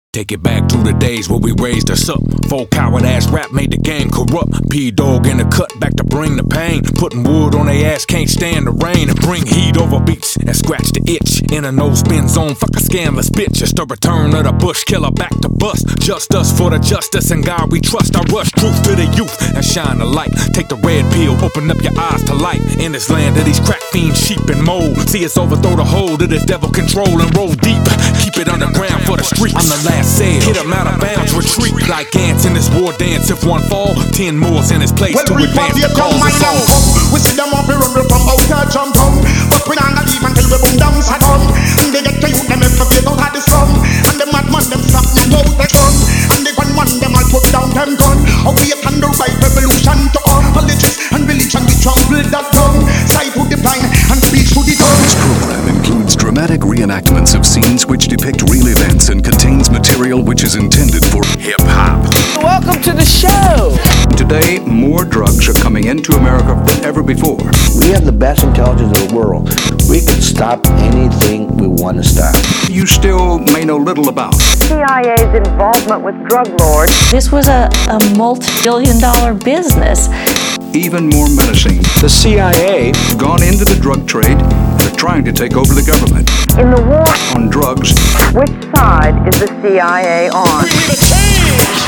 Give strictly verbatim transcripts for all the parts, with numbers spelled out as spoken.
Take it back to the days where we raised us up. Full coward ass rap made the game corrupt. P-Dog in the cut back to bring the pain. Putting wood on they ass, can't stand the rain. And bring heat over beats and scratch the itch. In a no spin zone, fuck a scandalous bitch. It's the return of the bush killer back to bust. Just us for the justice and God we trust. I rush truth to the youth and shine the light. Take the red pill, open up your eyes to light. In this land of these crack fiends, sheep and mold. See us overthrow the hold of this devil control and roll deep. Keep it underground for the streets. I'm the last sail, hit them out of bounds, retreat like ants in this war dance. If one fall, ten more's in his place well, to advance the cause of soul. We see them up here run from out to jump down, but we don't leave until we boom down Saturn. And they get to you, them if they don't have the sun. And the madman them stop them out the gun. And the gun one them all put down them gun. Away and the right revolution to all politics and religion. We trample that down. Side to the blind and speech to the dumb. This program includes dramatic reenactments of scenes which depict real events and contains material which is intended for hip-hop. Welcome to the show! Today, more drugs are coming into America than ever before. We have the best intelligence in the world. We can stop anything we want to stop. You still may know little about C I A's involvement with drug lords. This was a, a multi-billion dollar business. Even more menacing, the C I A have gone into the drug trade and are trying to take over the government. In the war on drugs, which side is the C I A on? We need a change!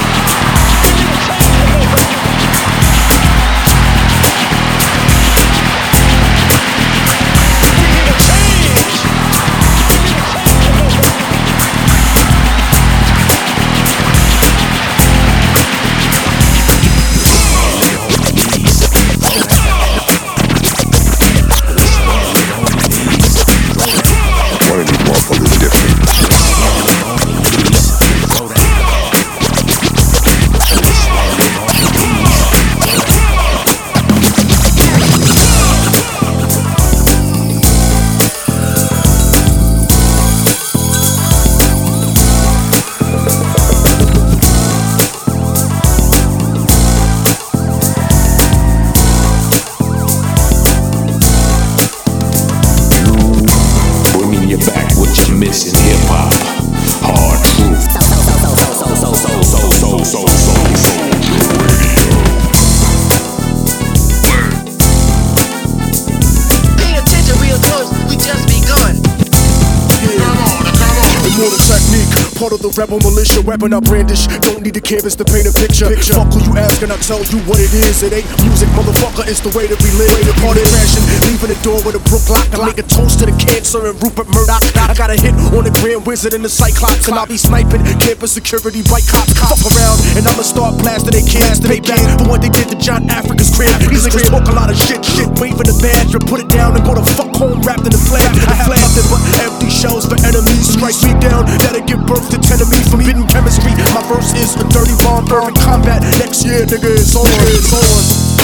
Missing hip hop, hard truth. So so so so so so so so so so so radio. Word. Pay attention, real close. We just begun. Yeah. Come on, come on. Immortal technique, part of the rebel militia, weapon I brandish. Don't need the canvas to paint a picture. picture. Fuck who you ask and I tell you what it is. It ain't music, motherfucker. It's the way that we live. Way to party crashing, leaving the door with a brook lock. I make a toast to the cancer and Rupert Murdoch. I got a hit on the Grand Wizard and the Cyclops, and I'll be sniping campus security, white cops. Fuck around and I'ma start blasting they kids. Pay back for what they did to John Africa's crib. These niggas talk a lot of shit, shit. Wait for the badge, or put it down and go to fuck home wrapped in the flag. I have nothing but empty shells for enemies. Strike me down, that'll give birth to ten of me. Forbidden chemistry, my verse is a dirty bomb. Urban combat next year, nigga, it's on, it's on.